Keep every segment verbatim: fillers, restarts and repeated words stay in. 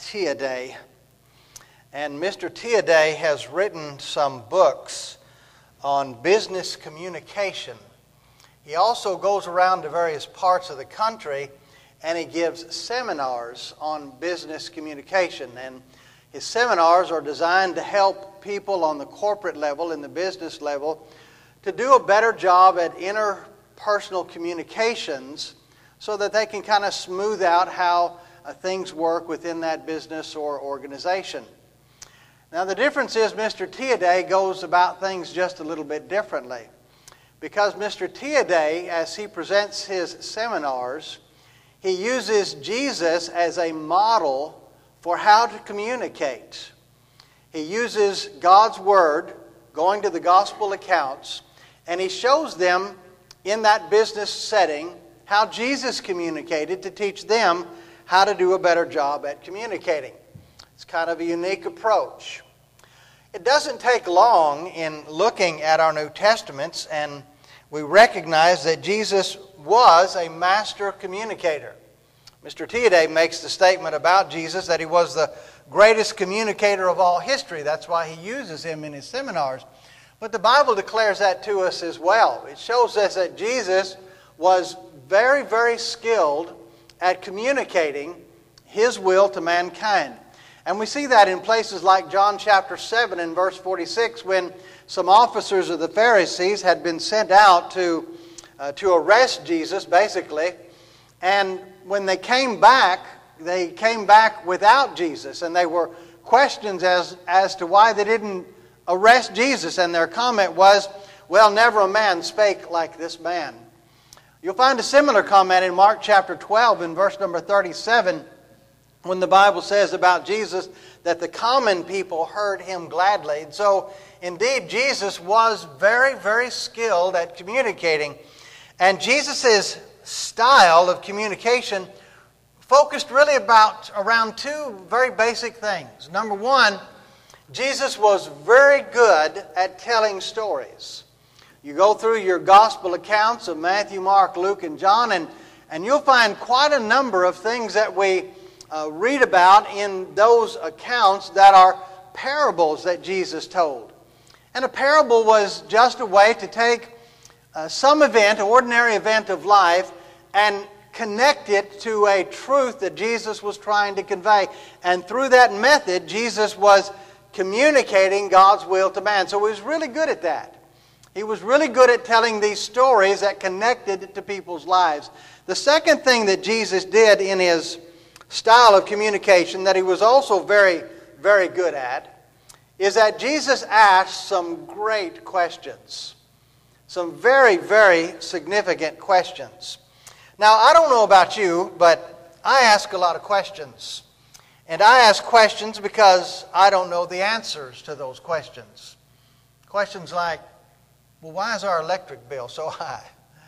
Teaday. And Mister Teaday has written some books on business communication. He also goes around to various parts of the country and he gives seminars on business communication. And his seminars are designed to help people on the corporate level, in the business level, to do a better job at interpersonal communications so that they can kind of smooth out how uh, things work within that business or organization. Now the difference is Mister Teaday goes about things just a little bit differently. Because Mister Teaday, as he presents his seminars, he uses Jesus as a model for how to communicate. He uses God's Word, going to the gospel accounts, and he shows them in that business setting how Jesus communicated to teach them how to do a better job at communicating. It's kind of a unique approach. It doesn't take long in looking at our New Testaments, and we recognize that Jesus was a master communicator. Mister Teaday makes the statement about Jesus that he was the greatest communicator of all history. That's why he uses him in his seminars. But the Bible declares that to us as well. It shows us that Jesus was very, very skilled at communicating his will to mankind. And we see that in places like John chapter seven and verse forty-six, when some officers of the Pharisees had been sent out to, uh, to arrest Jesus, basically. And when they came back, they came back without Jesus. And they were questions as, as to why they didn't arrest Jesus. And their comment was, well, never a man spake like this man. You'll find a similar comment in Mark chapter twelve in verse number thirty-seven, when the Bible says about Jesus that the common people heard him gladly. And so, indeed, Jesus was very, very skilled at communicating. And Jesus' style of communication focused really about around two very basic things. Number one, Jesus was very good at telling stories. You go through your gospel accounts of Matthew, Mark, Luke, and John, and, and you'll find quite a number of things that we Uh, read about in those accounts that are parables that Jesus told. And a parable was just a way to take uh, some event, ordinary event of life, and connect it to a truth that Jesus was trying to convey. And through that method, Jesus was communicating God's will to man. So he was really good at that. He was really good at telling these stories that connected to people's lives. The second thing that Jesus did in his style of communication that he was also very, very good at is that Jesus asked some great questions. Some very, very significant questions. Now, I don't know about you, but I ask a lot of questions. And I ask questions because I don't know the answers to those questions. Questions like, well, why is our electric bill so high?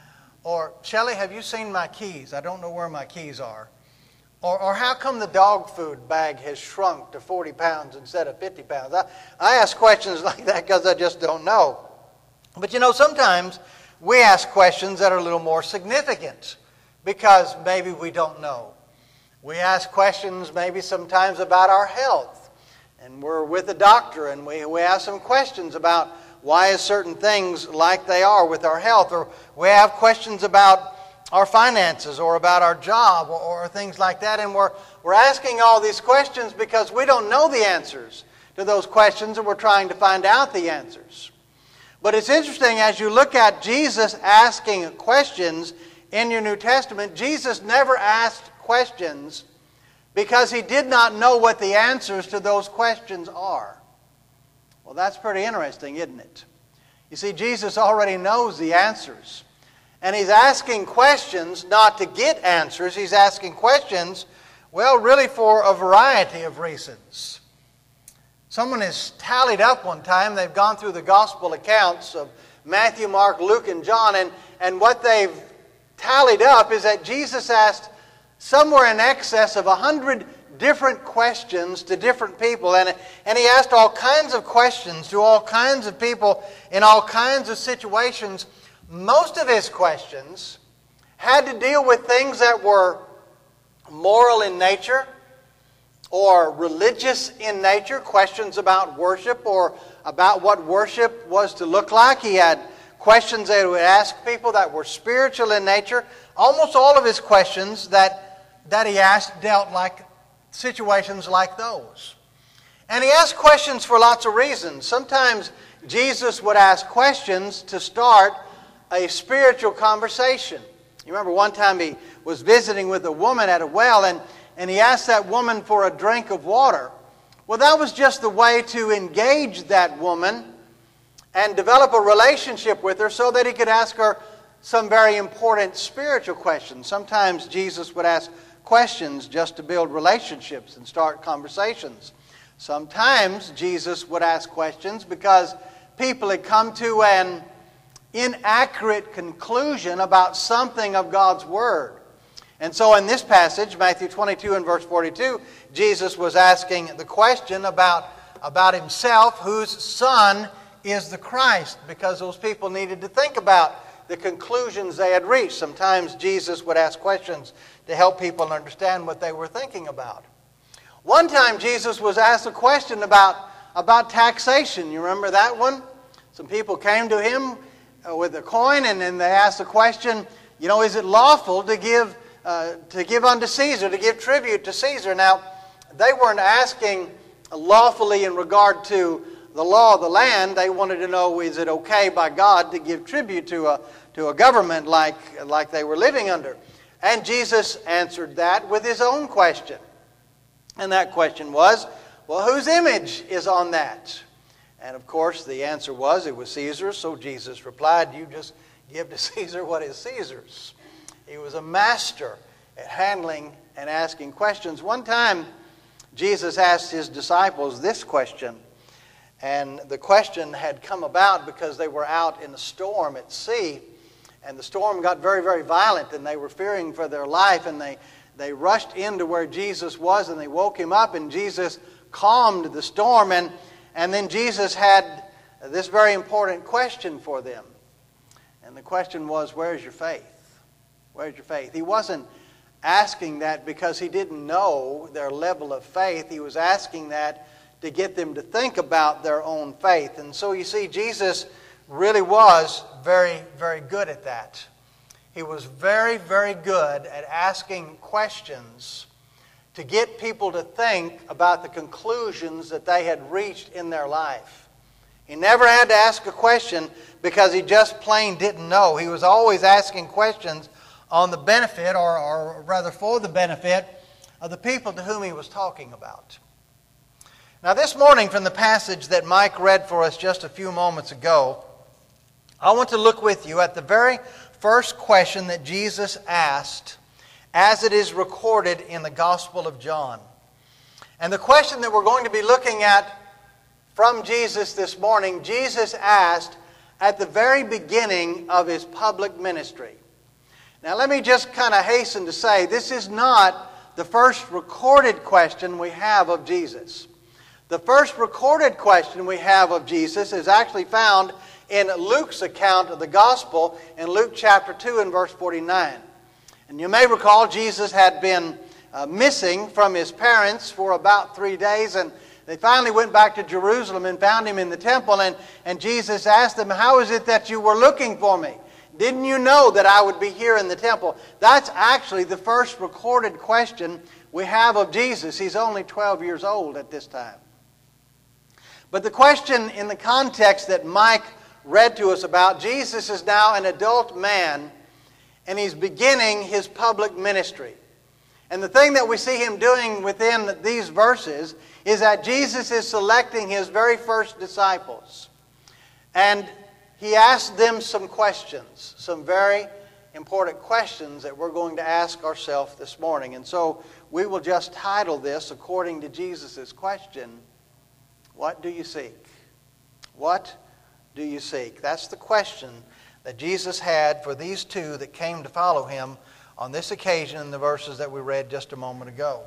Or, Shelley, have you seen my keys? I don't know where my keys are. Or, or how come the dog food bag has shrunk to forty pounds instead of fifty pounds? I, I ask questions like that because I just don't know. But you know, sometimes we ask questions that are a little more significant because maybe we don't know. We ask questions maybe sometimes about our health. And we're with a doctor and we, we ask some questions about why is certain things like they are with our health. Or we have questions about our finances or about our job or, or things like that. And we're, we're asking all these questions because we don't know the answers to those questions and we're trying to find out the answers. But it's interesting as you look at Jesus asking questions in your New Testament, Jesus never asked questions because he did not know what the answers to those questions are. Well, that's pretty interesting, isn't it? You see, Jesus already knows the answers. And he's asking questions not to get answers. He's asking questions, well, really for a variety of reasons. Someone has tallied up one time. They've gone through the gospel accounts of Matthew, Mark, Luke, and John. And, and what they've tallied up is that Jesus asked somewhere in excess of a hundred different questions to different people. And, and he asked all kinds of questions to all kinds of people in all kinds of situations. Most of his questions had to deal with things that were moral in nature or religious in nature, questions about worship or about what worship was to look like. He had questions that he would ask people that were spiritual in nature. Almost all of his questions that, that he asked dealt like situations like those. And he asked questions for lots of reasons. Sometimes Jesus would ask questions to start a spiritual conversation. You remember one time he was visiting with a woman at a well, and, and he asked that woman for a drink of water. Well, that was just the way to engage that woman and develop a relationship with her so that he could ask her some very important spiritual questions. Sometimes Jesus would ask questions just to build relationships and start conversations. Sometimes Jesus would ask questions because people had come to an inaccurate conclusion about something of God's Word. And so in this passage, Matthew twenty-two and verse forty-two, Jesus was asking the question about, about himself, whose son is the Christ, because those people needed to think about the conclusions they had reached. Sometimes Jesus would ask questions to help people understand what they were thinking about. One time Jesus was asked a question about, about taxation. You remember that one? Some people came to him with a coin, and then they asked the question, you know, is it lawful to give uh, to give unto Caesar, to give tribute to Caesar? Now, they weren't asking lawfully in regard to the law of the land. They wanted to know, is it okay by God to give tribute to a to a government like like they were living under? And Jesus answered that with his own question. And that question was, well, whose image is on that? And of course, the answer was, it was Caesar's. So Jesus replied, you just give to Caesar what is Caesar's. He was a master at handling and asking questions. One time, Jesus asked his disciples this question. And the question had come about because they were out in a storm at sea. And the storm got very, very violent, and they were fearing for their life. And they, they rushed into where Jesus was, and they woke him up, and Jesus calmed the storm. And And then Jesus had this very important question for them. And the question was, where's your faith? Where's your faith? He wasn't asking that because he didn't know their level of faith. He was asking that to get them to think about their own faith. And so you see, Jesus really was very, very good at that. He was very, very good at asking questions to get people to think about the conclusions that they had reached in their life. He never had to ask a question because he just plain didn't know. He was always asking questions on the benefit, or, or rather for the benefit, of the people to whom he was talking about. Now this morning, from the passage that Mike read for us just a few moments ago, I want to look with you at the very first question that Jesus asked as it is recorded in the Gospel of John. And the question that we're going to be looking at from Jesus this morning, Jesus asked at the very beginning of his public ministry. Now let me just kind of hasten to say, this is not the first recorded question we have of Jesus. The first recorded question we have of Jesus is actually found in Luke's account of the Gospel in Luke chapter two and verse forty-nine. And you may recall Jesus had been uh, missing from his parents for about three days, and they finally went back to Jerusalem and found him in the temple, and, and Jesus asked them, how is it that you were looking for me? Didn't you know that I would be here in the temple? That's actually the first recorded question we have of Jesus. He's only twelve years old at this time. But the question in the context that Mike read to us about, Jesus is now an adult man, and he's beginning his public ministry. And the thing that we see him doing within these verses is that Jesus is selecting his very first disciples. And he asked them some questions, some very important questions that we're going to ask ourselves this morning. And so we will just title this, according to Jesus' question, what do you seek? What do you seek? That's the question that Jesus had for these two that came to follow him on this occasion in the verses that we read just a moment ago.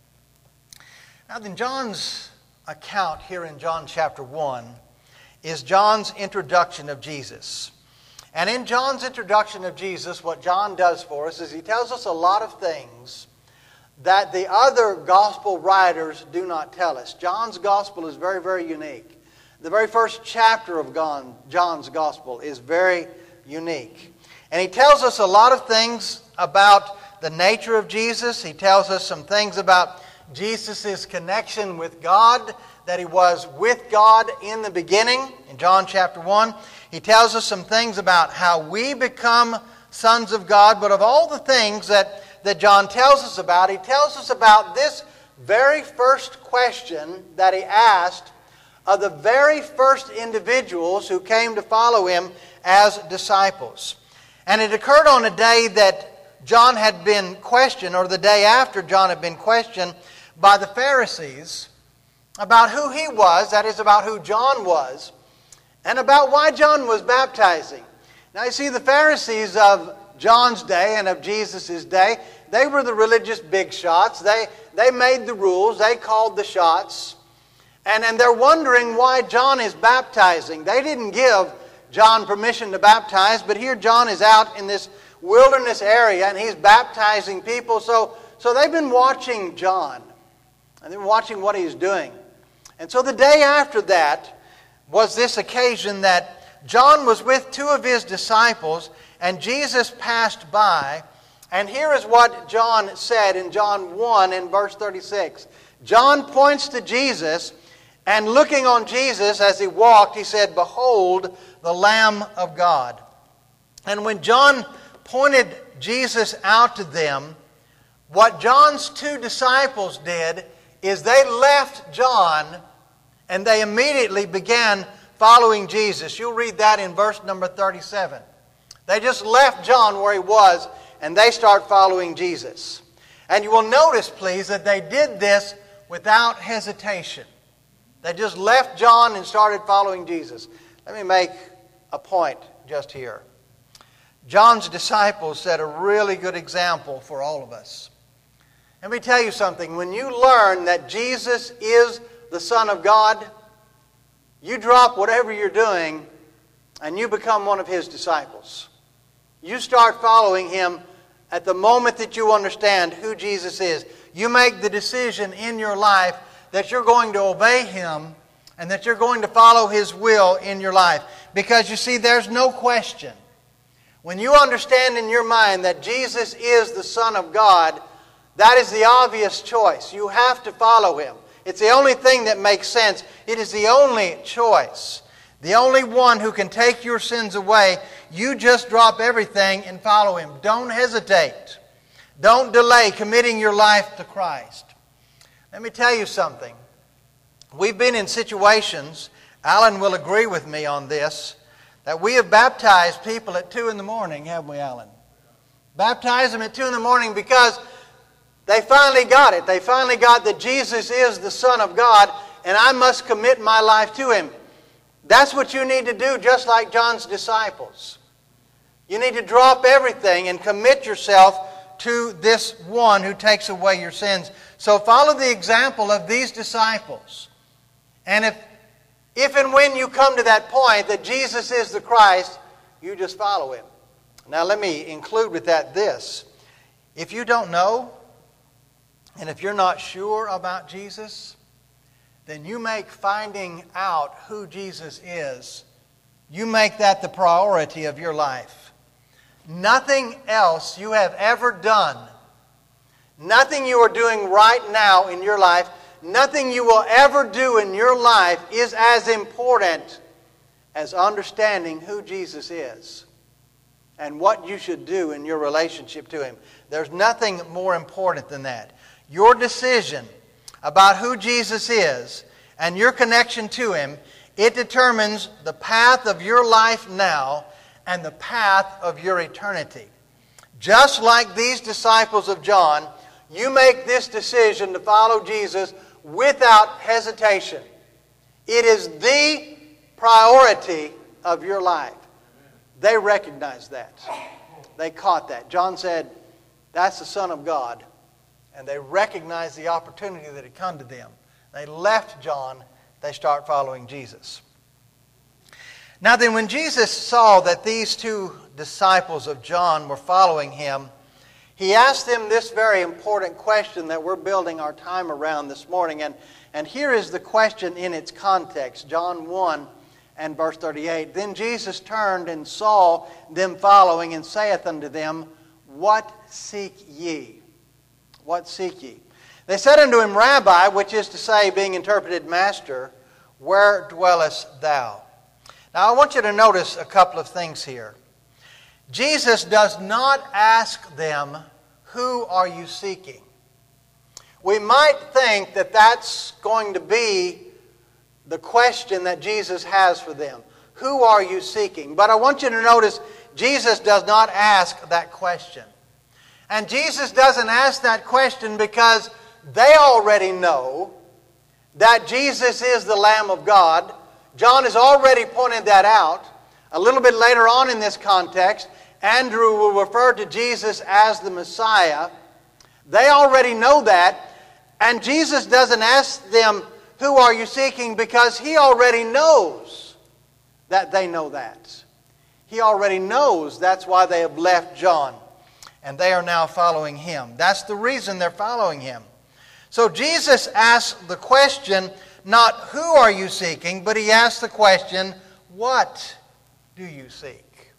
Now then, John's account here in John chapter one is John's introduction of Jesus. And in John's introduction of Jesus, what John does for us is he tells us a lot of things that the other gospel writers do not tell us. John's gospel is very, very unique. The very first chapter of John's gospel is very unique. And he tells us a lot of things about the nature of Jesus. He tells us some things about Jesus' connection with God, that he was with God in the beginning, in John chapter one. He tells us some things about how we become sons of God, but of all the things that, that John tells us about, he tells us about this very first question that he asked of the very first individuals who came to follow him as disciples. And it occurred on a day that John had been questioned, or the day after John had been questioned by the Pharisees about who he was, that is, about who John was, and about why John was baptizing. Now you see, the Pharisees of John's day and of Jesus' day, they were the religious big shots. They, they made the rules. They called the shots. And, and they're wondering why John is baptizing. They didn't give John permission to baptize, but here John is out in this wilderness area and he's baptizing people. So, so they've been watching John and they've been watching what he's doing. And so the day after that was this occasion that John was with two of his disciples and Jesus passed by. And here is what John said in John one in verse thirty-six. John points to Jesus, and looking on Jesus as he walked, he said, "Behold, the Lamb of God." And when John pointed Jesus out to them, what John's two disciples did is they left John and they immediately began following Jesus. You'll read that in verse number thirty-seven. They just left John where he was and they start following Jesus. And you will notice, please, that they did this without hesitation. They just left John and started following Jesus. Let me make a point just here. John's disciples set a really good example for all of us. Let me tell you something. When you learn that Jesus is the Son of God, you drop whatever you're doing and you become one of His disciples. You start following Him at the moment that you understand who Jesus is. You make the decision in your life that you're going to obey Him and that you're going to follow His will in your life. Because you see, there's no question. When you understand in your mind that Jesus is the Son of God, that is the obvious choice. You have to follow Him. It's the only thing that makes sense. It is the only choice. The only one who can take your sins away. You just drop everything and follow Him. Don't hesitate. Don't delay committing your life to Christ. Let me tell you something. We've been in situations, Alan will agree with me on this, that we have baptized people at two in the morning, haven't we, Alan? Baptized them at two in the morning because they finally got it. They finally got that Jesus is the Son of God and I must commit my life to Him. That's what you need to do, just like John's disciples. You need to drop everything and commit yourself to this one who takes away your sins. So follow the example of these disciples. And if, if and when you come to that point that Jesus is the Christ, you just follow Him. Now let me include with that this. If you don't know, and if you're not sure about Jesus, then you make finding out who Jesus is, you make that the priority of your life. Nothing else you have ever done, nothing you are doing right now in your life, nothing you will ever do in your life is as important as understanding who Jesus is and what you should do in your relationship to Him. There's nothing more important than that. Your decision about who Jesus is and your connection to Him, it determines the path of your life now and the path of your eternity. Just like these disciples of John, you make this decision to follow Jesus without hesitation. It is the priority of your life. They recognized that. They caught that. John said, "That's the Son of God." And they recognized the opportunity that had come to them. They left John. They start following Jesus. Now then, when Jesus saw that these two disciples of John were following Him, he asked them this very important question that we're building our time around this morning. And, and here is the question in its context, John one and verse thirty-eight. Then Jesus turned and saw them following, and saith unto them, What seek ye? What seek ye? They said unto him, Rabbi, which is to say, being interpreted, Master, where dwellest thou? Now I want you to notice a couple of things here. Jesus does not ask them, Who are you seeking? We might think that that's going to be the question that Jesus has for them. Who are you seeking? But I want you to notice Jesus does not ask that question. And Jesus doesn't ask that question because they already know that Jesus is the Lamb of God. John has already pointed that out. A little bit later on in this context, Andrew will refer to Jesus as the Messiah. They already know that. And Jesus doesn't ask them, Who are you seeking? Because He already knows that they know that. He already knows that's why they have left John. And they are now following Him. That's the reason they're following Him. So Jesus asks the question, not who are you seeking, but He asks the question, what do you seek?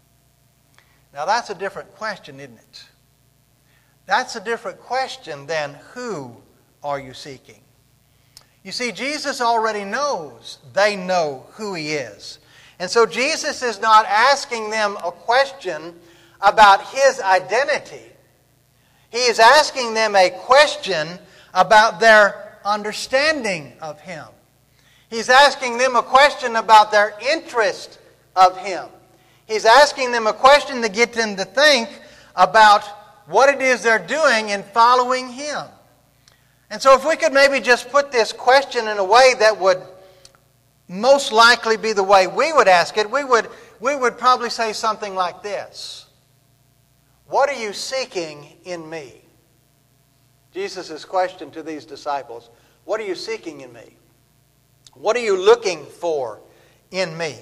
Now that's a different question, isn't it? That's a different question than who are you seeking? You see, Jesus already knows they know who He is. And so Jesus is not asking them a question about His identity. He is asking them a question about their understanding of Him. He's asking them a question about their interest of Him. He's asking them a question to get them to think about what it is they're doing in following Him. And so if we could maybe just put this question in a way that would most likely be the way we would ask it, we would, we would probably say something like this. What are you seeking in me? Jesus' question to these disciples. What are you seeking in me? What are you looking for in me?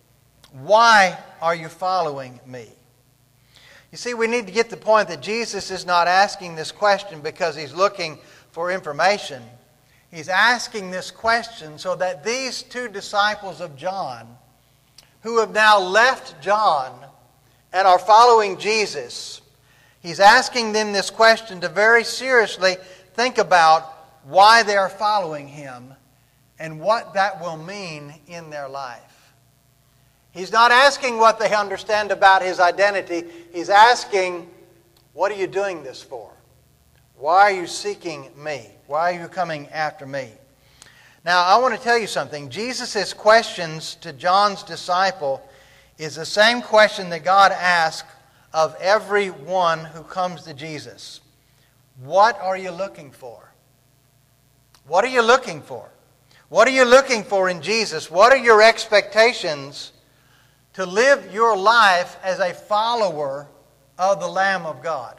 Why are you following me? You see, we need to get the point that Jesus is not asking this question because He's looking for information. He's asking this question so that these two disciples of John, who have now left John and are following Jesus, He's asking them this question to very seriously think about why they are following Him and what that will mean in their life. He's not asking what they understand about His identity. He's asking, what are you doing this for? Why are you seeking me? Why are you coming after me? Now, I want to tell you something. Jesus' questions to John's disciple is the same question that God asked of everyone who comes to Jesus. What are you looking for? What are you looking for? What are you looking for in Jesus? What are your expectations to live your life as a follower of the Lamb of God?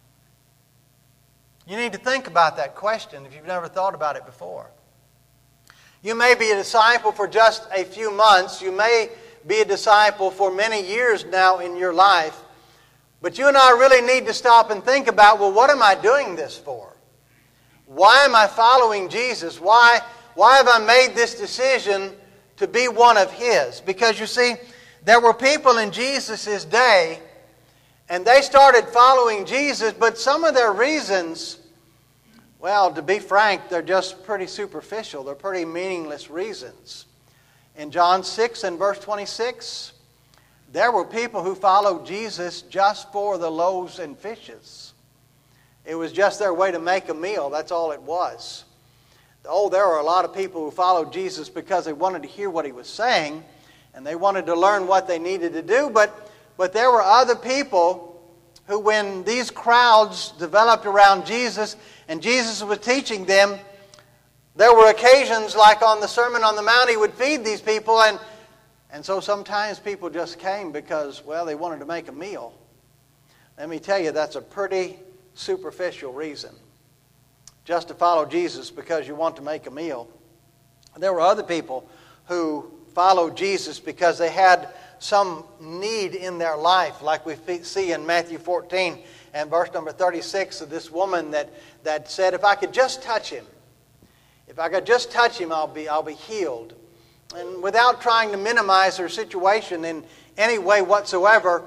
You need to think about that question if you've never thought about it before. You may be a disciple for just a few months. You may be a disciple for many years now in your life. But you and I really need to stop and think about, well, what am I doing this for? Why am I following Jesus? Why, why have I made this decision to be one of His? Because you see, there were people in Jesus' day, and they started following Jesus, but some of their reasons, well, to be frank, they're just pretty superficial. They're pretty meaningless reasons. In John six and verse twenty-six, there were people who followed Jesus just for the loaves and fishes. It was just their way to make a meal. That's all it was. Oh, there were a lot of people who followed Jesus because they wanted to hear what He was saying, and they wanted to learn what they needed to do. But, but there were other people who, when these crowds developed around Jesus and Jesus was teaching them, there were occasions like on the Sermon on the Mount, He would feed these people, and And so sometimes people just came because, well, they wanted to make a meal. Let me tell you, that's a pretty superficial reason. Just to follow Jesus because you want to make a meal. There were other people who followed Jesus because they had some need in their life, like we see in Matthew fourteen and verse number thirty-six of this woman that, that said, if I could just touch him, if I could just touch him, I'll be, I'll be healed. And without trying to minimize her situation in any way whatsoever,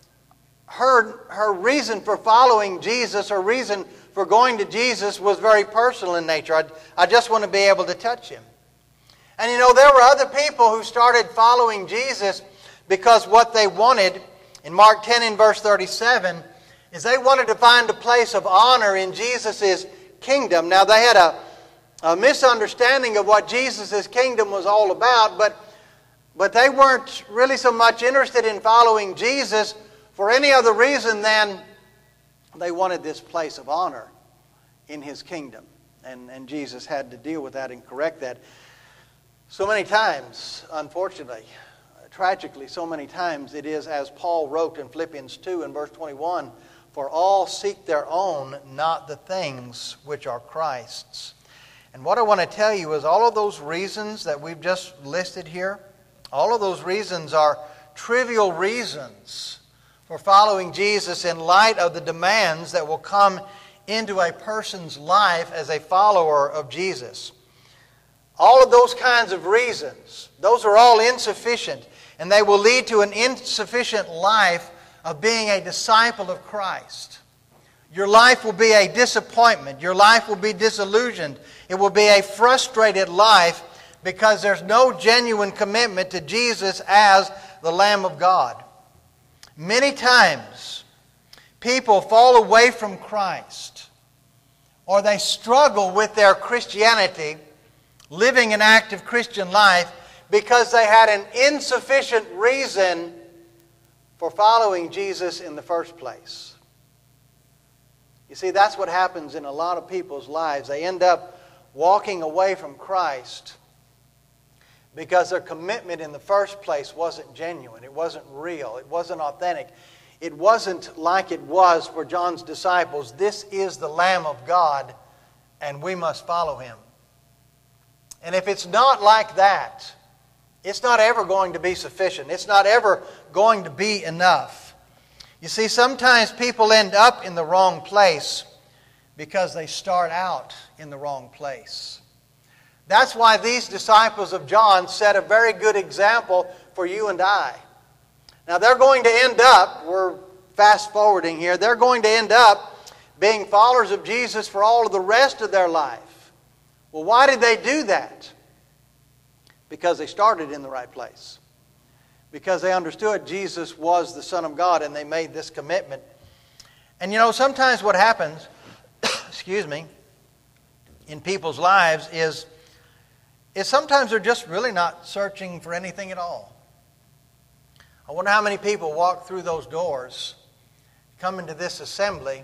her, her reason for following Jesus, her reason for going to Jesus was very personal in nature. I, I just want to be able to touch him. And you know, there were other people who started following Jesus because what they wanted, in Mark ten and verse thirty-seven, is they wanted to find a place of honor in Jesus' kingdom. Now, they had a, a misunderstanding of what Jesus' kingdom was all about, but, but they weren't really so much interested in following Jesus for any other reason than they wanted this place of honor in His kingdom. And, and Jesus had to deal with that and correct that. So many times, unfortunately, tragically, so many times it is as Paul wrote in Philippians two and verse twenty-one, for all seek their own, not the things which are Christ's. And what I want to tell you is all of those reasons that we've just listed here, all of those reasons are trivial reasons for following Jesus in light of the demands that will come into a person's life as a follower of Jesus. All of those kinds of reasons, those are all insufficient, and they will lead to an insufficient life of being a disciple of Christ. Your life will be a disappointment. Your life will be disillusioned. It will be a frustrated life because there's no genuine commitment to Jesus as the Lamb of God. Many times, people fall away from Christ, or they struggle with their Christianity, living an active Christian life, because they had an insufficient reason for following Jesus in the first place. You see, that's what happens in a lot of people's lives. They end up walking away from Christ because their commitment in the first place wasn't genuine. It wasn't real. It wasn't authentic. It wasn't like it was for John's disciples. This is the Lamb of God, and we must follow Him. And if it's not like that, it's not ever going to be sufficient. It's not ever going to be enough. You see, sometimes people end up in the wrong place because they start out in the wrong place. That's why these disciples of John set a very good example for you and I. Now, they're going to end up, we're fast forwarding here, they're going to end up being followers of Jesus for all of the rest of their life. Well, why did they do that? Because they started in the right place. Because they understood Jesus was the Son of God and they made this commitment. And you know, sometimes what happens, excuse me, in people's lives is, is sometimes they're just really not searching for anything at all. I wonder how many people walk through those doors, come into this assembly.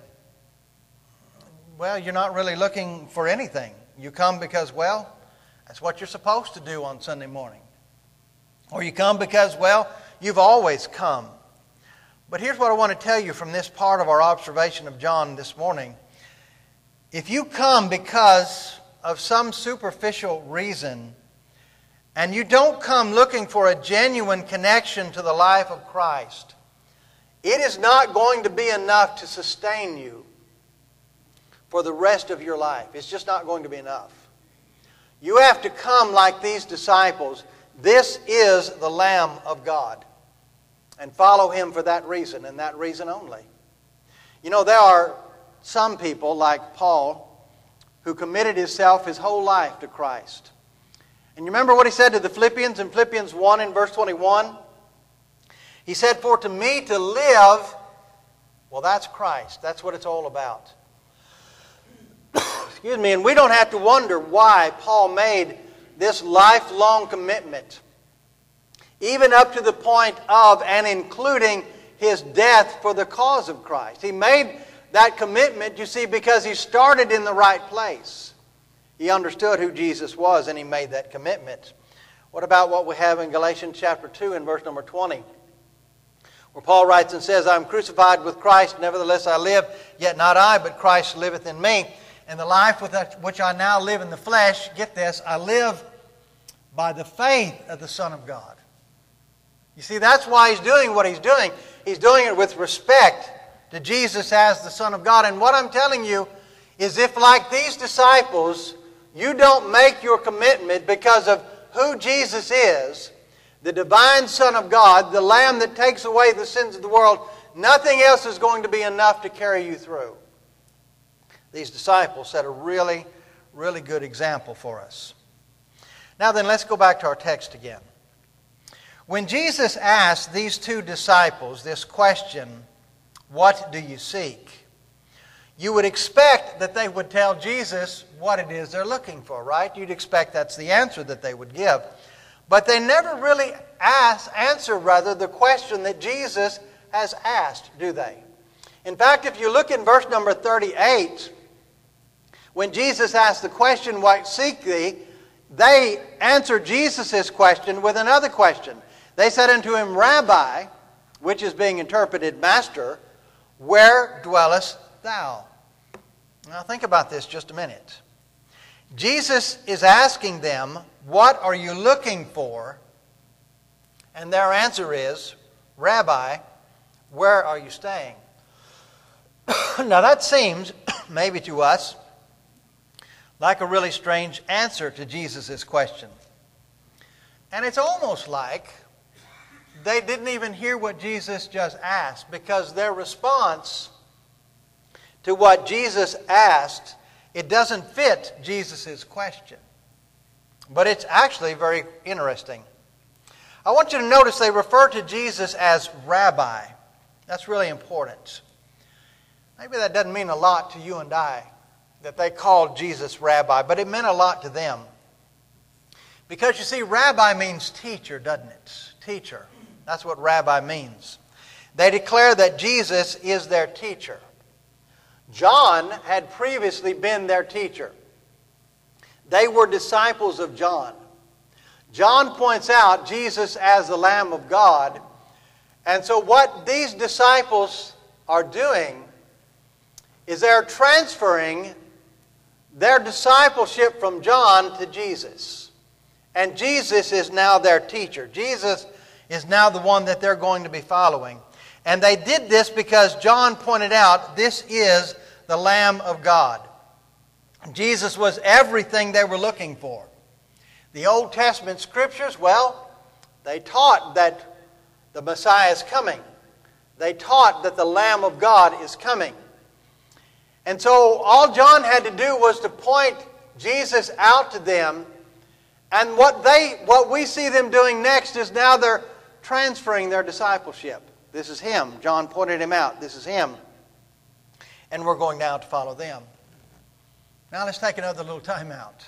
Well, you're not really looking for anything. You come because, well, that's what you're supposed to do on Sunday morning. Or you come because, well, you've always come. But here's what I want to tell you from this part of our observation of John this morning. If you come because of some superficial reason, and you don't come looking for a genuine connection to the life of Christ, it is not going to be enough to sustain you for the rest of your life. It's just not going to be enough. You have to come like these disciples. This is the Lamb of God. And follow Him for that reason and that reason only. You know, there are some people like Paul who committed himself his whole life to Christ. And you remember what he said to the Philippians in Philippians one and verse twenty-one? He said, for to me to live, well, that's Christ. That's what it's all about. Excuse me, and we don't have to wonder why Paul made this lifelong commitment, even up to the point of and including his death for the cause of Christ. He made that commitment, you see, because he started in the right place. He understood who Jesus was and he made that commitment. What about what we have in Galatians chapter two and verse number twenty? Where Paul writes and says, I am crucified with Christ, nevertheless I live, yet not I, but Christ liveth in me. And the life with which I now live in the flesh, get this, I live by the faith of the Son of God. You see, that's why he's doing what he's doing. He's doing it with respect to Jesus as the Son of God. And what I'm telling you is, if like these disciples, you don't make your commitment because of who Jesus is, the divine Son of God, the Lamb that takes away the sins of the world, nothing else is going to be enough to carry you through. These disciples set a really, really good example for us. Now then, let's go back to our text again. When Jesus asked these two disciples this question, "What do you seek?" you would expect that they would tell Jesus what it is they're looking for, right? You'd expect that's the answer that they would give. But they never really ask, answer rather the question that Jesus has asked, do they? In fact, if you look in verse number thirty-eight, when Jesus asked the question, "What seek thee?" they answered Jesus' question with another question. They said unto him, "Rabbi," which is being interpreted Master, "where dwellest thou?" Now think about this just a minute. Jesus is asking them, "What are you looking for?" And their answer is, "Rabbi, where are you staying?" Now that seems, maybe to us, like a really strange answer to Jesus' question. And it's almost like they didn't even hear what Jesus just asked, because their response to what Jesus asked, it doesn't fit Jesus' question. But it's actually very interesting. I want you to notice they refer to Jesus as Rabbi. That's really important. Maybe that doesn't mean a lot to you and I, that they called Jesus Rabbi, but it meant a lot to them. Because you see, Rabbi means teacher, doesn't it? Teacher. That's what Rabbi means. They declare that Jesus is their teacher. John had previously been their teacher. They were disciples of John. John points out Jesus as the Lamb of God. And so what these disciples are doing is they're transferring their discipleship from John to Jesus. And Jesus is now their teacher. Jesus is now the one that they're going to be following. And they did this because John pointed out this is the Lamb of God. Jesus was everything they were looking for. The Old Testament Scriptures, well, they taught that the Messiah is coming. They taught that the Lamb of God is coming. And so all John had to do was to point Jesus out to them. And what they, what we see them doing next is now they're transferring their discipleship. This is him. John pointed him out. This is him. And we're going now to follow them. Now let's take another little time out.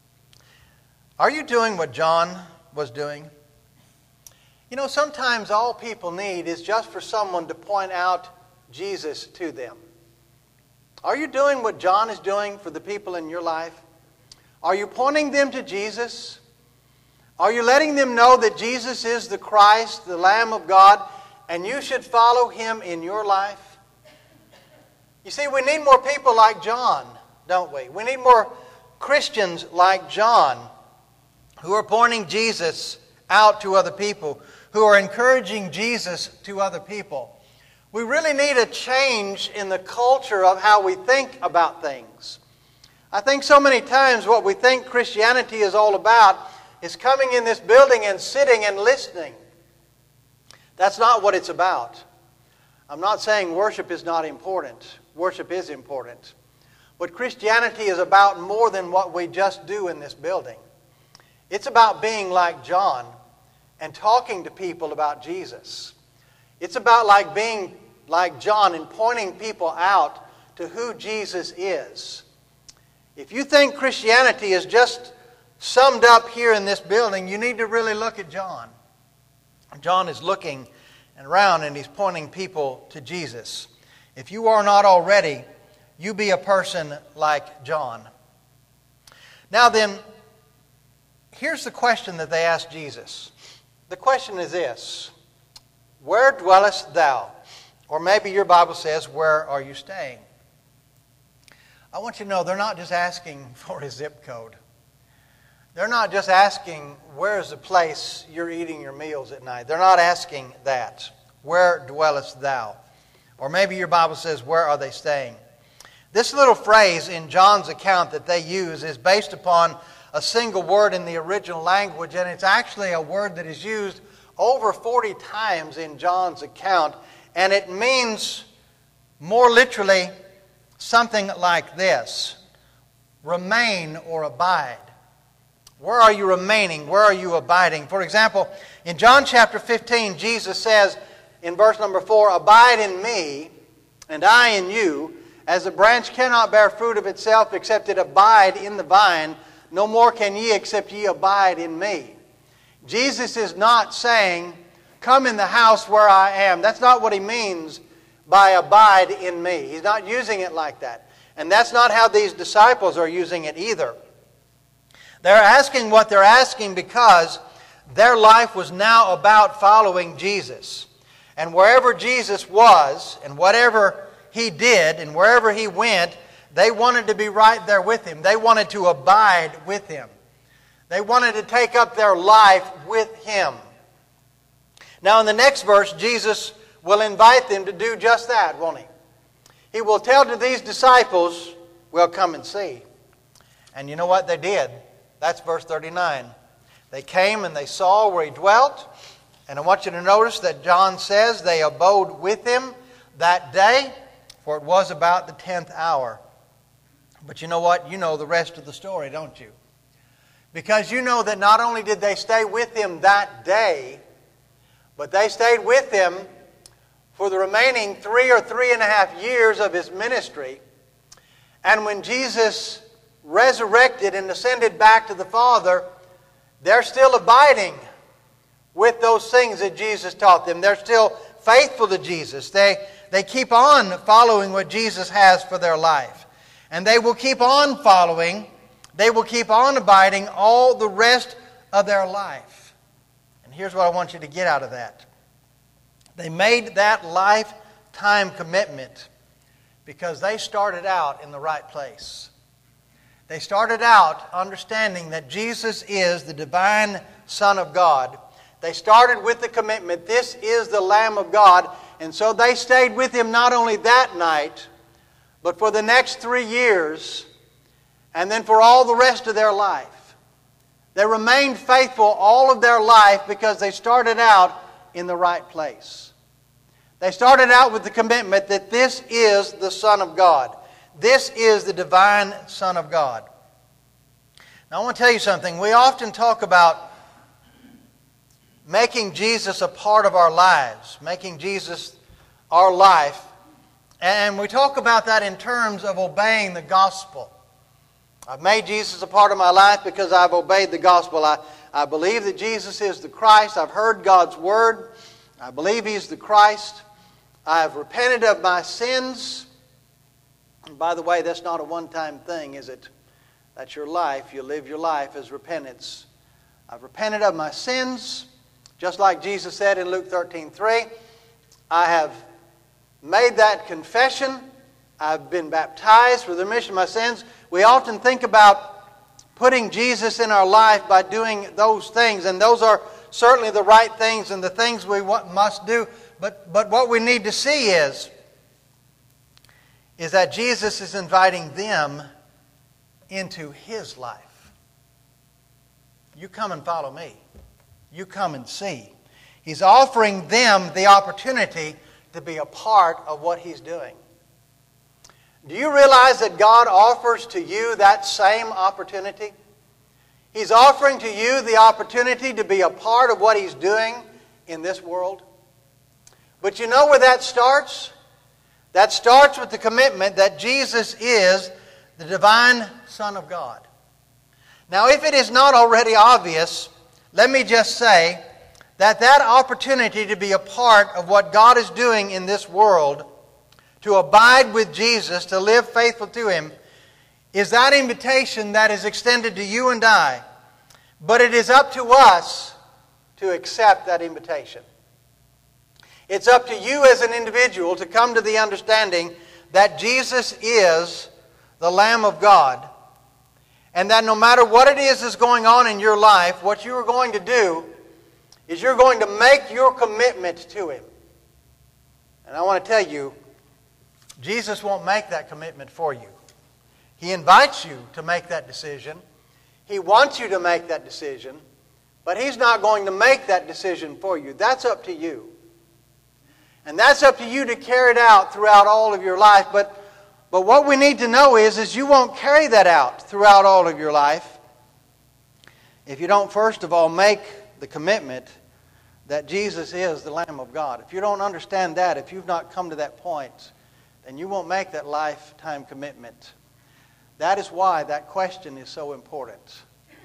Are you doing what John was doing? You know, sometimes all people need is just for someone to point out Jesus to them. Are you doing what John is doing for the people in your life? Are you pointing them to Jesus? Are you letting them know that Jesus is the Christ, the Lamb of God, and you should follow him in your life? You see, we need more people like John, don't we? We need more Christians like John who are pointing Jesus out to other people, who are encouraging Jesus to other people. We really need a change in the culture of how we think about things. I think so many times what we think Christianity is all about is coming in this building and sitting and listening. That's not what it's about. I'm not saying worship is not important. Worship is important. But Christianity is about more than what we just do in this building. It's about being like John and talking to people about Jesus. It's about like being like John and pointing people out to who Jesus is. If you think Christianity is just summed up here in this building, you need to really look at John. John is looking around and he's pointing people to Jesus. If you are not already, you be a person like John. Now then, here's the question that they asked Jesus. The question is this: where dwellest thou? Or maybe your Bible says, where are you staying? I want you to know they're not just asking for a zip code. They're not just asking, where's the place you're eating your meals at night? They're not asking that. Where dwellest thou? Or maybe your Bible says, where are they staying? This little phrase in John's account that they use is based upon a single word in the original language, and it's actually a word that is used over forty times in John's account, and it means more literally something like this: remain or abide. Where are you remaining? Where are you abiding? For example, in John chapter fifteen, Jesus says in verse number four, "Abide in me, and I in you, as a branch cannot bear fruit of itself except it abide in the vine, no more can ye except ye abide in me." Jesus is not saying, "Come in the house where I am." That's not what he means by abide in me. He's not using it like that. And that's not how these disciples are using it either. They're asking what they're asking because their life was now about following Jesus. And wherever Jesus was, and whatever he did, and wherever he went, they wanted to be right there with him. They wanted to abide with him. They wanted to take up their life with him. Now in the next verse, Jesus will invite them to do just that, won't he? He will tell to these disciples, "Well, come and see." And you know what they did? That's verse thirty-nine. They came and they saw where he dwelt. And I want you to notice that John says they abode with him that day, for it was about the tenth hour. But you know what? You know the rest of the story, don't you? Because you know that not only did they stay with him that day, but they stayed with him for the remaining three or three and a half years of his ministry. And when Jesus resurrected and ascended back to the Father, they're still abiding with those things that Jesus taught them. They're still faithful to Jesus. They, they keep on following what Jesus has for their life. And they will keep on following, they will keep on abiding all the rest of their life. And here's what I want you to get out of that. They made that lifetime commitment because they started out in the right place. They started out understanding that Jesus is the divine Son of God. They started with the commitment, this is the Lamb of God. And so they stayed with him not only that night, but for the next three years, and then for all the rest of their life. They remained faithful all of their life because they started out in the right place. They started out with the commitment that this is the Son of God. This is the divine Son of God. Now I want to tell you something. We often talk about making Jesus a part of our lives, making Jesus our life. And we talk about that in terms of obeying the gospel. I've made Jesus a part of my life because I've obeyed the gospel. I, I believe that Jesus is the Christ. I've heard God's word. I believe He's the Christ. I have repented of my sins. And by the way, that's not a one-time thing, is it? That's your life. You live your life as repentance. I've repented of my sins, just like Jesus said in Luke thirteen three. I have made that confession. I've been baptized for the remission of my sins. We often think about putting Jesus in our life by doing those things, and those are certainly the right things and the things we must do. But, but what we need to see is, is that Jesus is inviting them into His life. You come and follow me. You come and see. He's offering them the opportunity to be a part of what He's doing. Do you realize that God offers to you that same opportunity? He's offering to you the opportunity to be a part of what He's doing in this world. But you know where that starts? That starts with the commitment that Jesus is the divine Son of God. Now, if it is not already obvious, let me just say that that opportunity to be a part of what God is doing in this world, to abide with Jesus, to live faithful to Him, is that invitation that is extended to you and I. But it is up to us to accept that invitation. It's up to you as an individual to come to the understanding that Jesus is the Lamb of God, and that no matter what it is that's going on in your life, what you are going to do is you're going to make your commitment to Him. And I want to tell you, Jesus won't make that commitment for you. He invites you to make that decision. He wants you to make that decision, but He's not going to make that decision for you. That's up to you. And that's up to you to carry it out throughout all of your life. But, but what we need to know is, is you won't carry that out throughout all of your life if you don't first of all make the commitment that Jesus is the Lamb of God. If you don't understand that, if you've not come to that point, then you won't make that lifetime commitment. That is why that question is so important.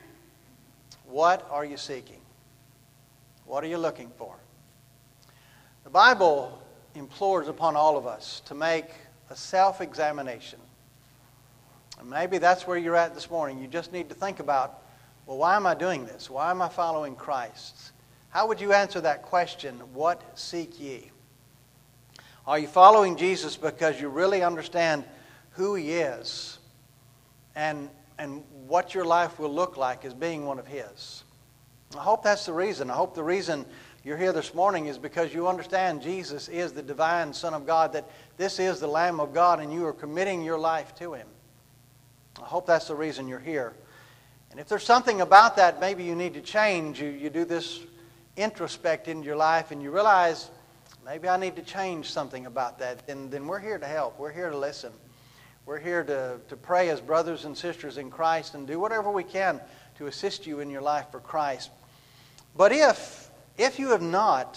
What are you seeking? What are you looking for? The Bible implores upon all of us to make a self-examination. And maybe that's where you're at this morning. You just need to think about, well, why am I doing this? Why am I following Christ? How would you answer that question, what seek ye? Are you following Jesus because you really understand who He is and, and what your life will look like as being one of His? I hope that's the reason. I hope the reason you're here this morning is because you understand Jesus is the divine Son of God, that this is the Lamb of God, and you are committing your life to Him. I hope that's the reason you're here. And if there's something about that maybe you need to change, you, you do this introspect into your life and you realize, maybe I need to change something about that, then, then we're here to help. We're here to listen. We're here to, to pray as brothers and sisters in Christ and do whatever we can to assist you in your life for Christ. But if, if you have not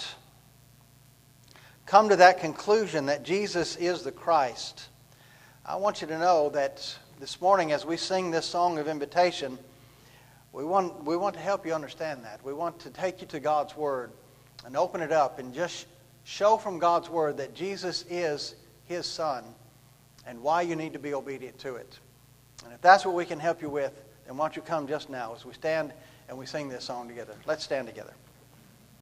come to that conclusion that Jesus is the Christ, I want you to know that this morning as we sing this song of invitation, we want, we want to help you understand that. We want to take you to God's Word and open it up and just show from God's Word that Jesus is His Son and why you need to be obedient to it. And if that's what we can help you with, then why don't you come just now as we stand and we sing this song together. Let's stand together.